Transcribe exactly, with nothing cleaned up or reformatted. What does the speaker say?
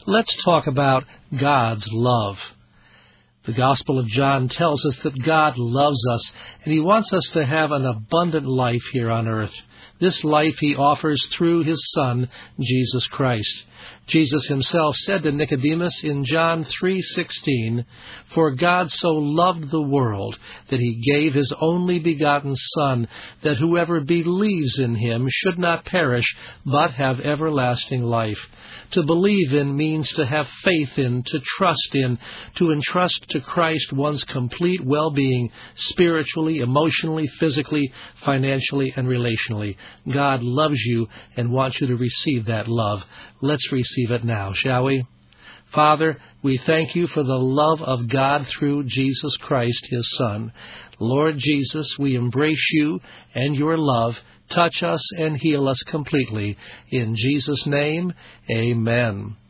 let's talk about God's love. The Gospel of John tells us that God loves us, and He wants us to have an abundant life here on earth. This life He offers through His Son, Jesus Christ. Jesus Himself said to Nicodemus in John three sixteen, "For God so loved the world that He gave His only begotten Son, that whoever believes in Him should not perish, but have everlasting life." To believe in means to have faith in, to trust in, to entrust to Christ one's complete well-being, spiritually, emotionally, physically, financially, and relationally. God loves you and wants you to receive that love. Let's receive it now, shall we? Father, we thank You for the love of God through Jesus Christ, His Son. Lord Jesus, we embrace You and Your love. Touch us and heal us completely. In Jesus' name, amen.